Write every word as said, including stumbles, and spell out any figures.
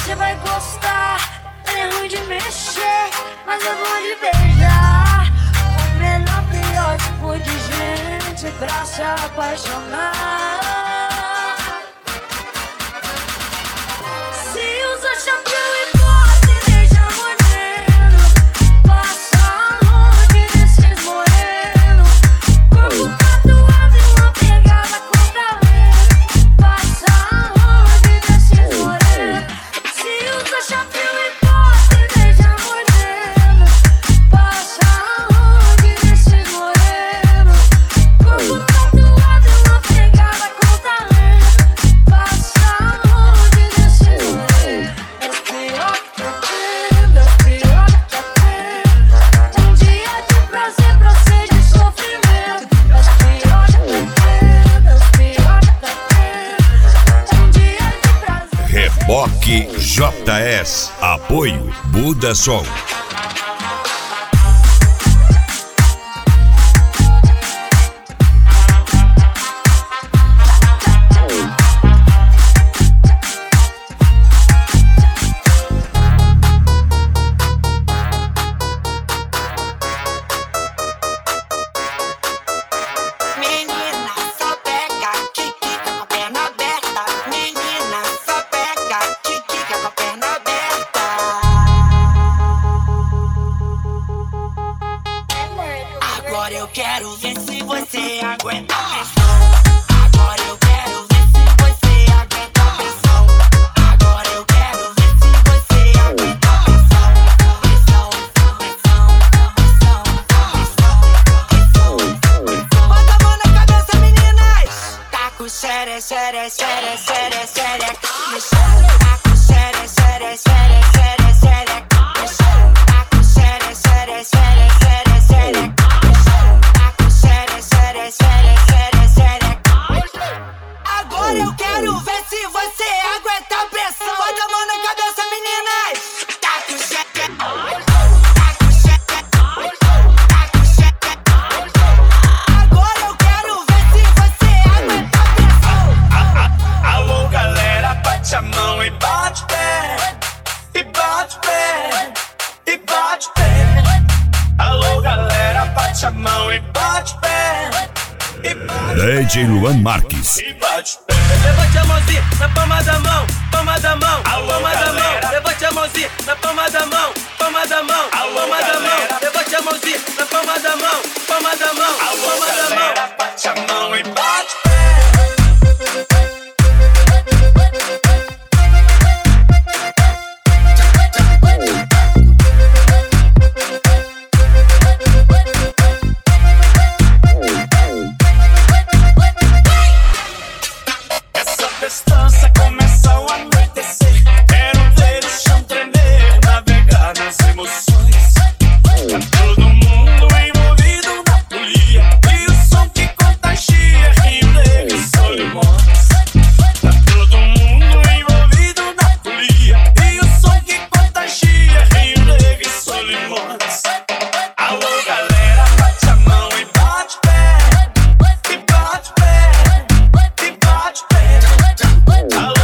você vai gostar. Ele é ruim de mexer, mas é bom de beijar. O melhor, pior tipo de gente pra se apaixonar. Se usa chapéu e bota e deixa moreno, passa longe desses moreno. Corpo tatuado e uma pegada com talento, passa longe desses moreno. Se usa chapéu e bota e deixa moreno, passa longe desses moreno. Corpo tatuado e uma pegada com talento, passa longe desses morenos. É o pior que eu tenho, é o pior que eu tenho. Um dia de prazer pra ser de sofrimento. É o pior que eu tenho, é o pior que eu tenho. Um dia de prazer. Reboque J S. Apoio Buda Som. Menina, só pega, quiquica com a perna aberta. Menina, só pega, quiquica com a perna aberta. Agora eu quero ver se você aguenta a pressão. Agora eu quero ver se você aguenta a pressão. Agora eu quero ver se você aguenta a pressão. Pressão, pressão, pressão, pressão, pressão, pressão. Bota a mão na cabeça, meninas. Tá com xere, xere, xere, xere, xere no chão. Tá com xere, xere, xere, xere, xere no chão. Tá com xere, xere, xere, xere, xere no chão. Tá com xere, xere, xere, xere, xere no chão. Agora eu quero ver se você aguenta a pressão. Bota a mão na cabeça, meninas. Tá com xere, tá com xere, tá com xere. Agora eu quero ver se você aguenta a pressão. Alô, galera, bate a mão e bate pé, e bate pé, e bate pé. Alô, galera, bate a mão e bate pé, e bate D J Luan Marques. e bate pé. Levante a mãozinha na palma da mão, palma da mão, Alô, palma da galera. mão. Levante a mãozinha na palma da mão, palma da mão, Alô, palma da mão. galera. Levante a mãozinha na palma da mão, palma da mão, Alô, palma da mão. galera, bate a mão e bate pé. Essa festança começa ao anoitecer. Quero ver o chão tremer, navegar nas emoções. Tá todo mundo envolvido na folia, e o som que contagia, Rio Negro e Solimões. Tá todo mundo envolvido na folia, e o som que contagia, Rio Negro e Solimões. Alô, galera, bate a mão e bate pé, e bate pé, e bate pé. Alô,